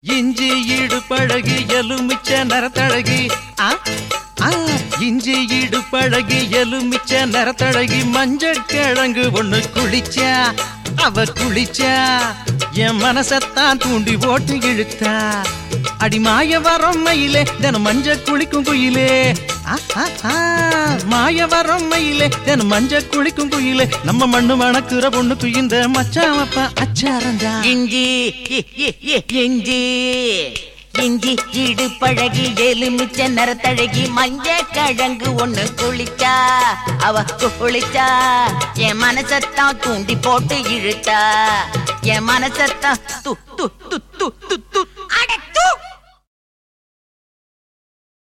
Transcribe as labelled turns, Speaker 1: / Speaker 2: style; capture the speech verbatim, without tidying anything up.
Speaker 1: இஞ்சி ஈடு பழகி எலுமிச்ச நரத்தழகி ஆ ஆ இஞ்சி ஈடு பழகி எலுமிச்ச நரத்தழகி மஞ்சள் கிழங்கு ஒண்ணு குளிச்சா அவ குளிச்சா என் மனசத்தான் தூண்டி போட்டு இழுத்தா அடி மாய வரம் மயிலே தினம் மஞ்ச குளிக்கும் குயிலே மாய வரம் மயிலே தினம் மஞ்ச குளிக்கும் குயிலே நம்ம மண்ணு மணக்குற பொண்ணுக்கு இந்த மச்சாமப்பா அச்சாரந்தா
Speaker 2: இஞ்சி இஞ்சி இஞ்சி ஈடு பழகி எலுமிச்ச நரத்தழகி மஞ்ச கிழங்கு ஒண்ணு குளிச்சா அவ குளிச்சா என் மனசத்தான் தூண்டி போட்டு இழுத்தா என் மனசத்தான் து து து து து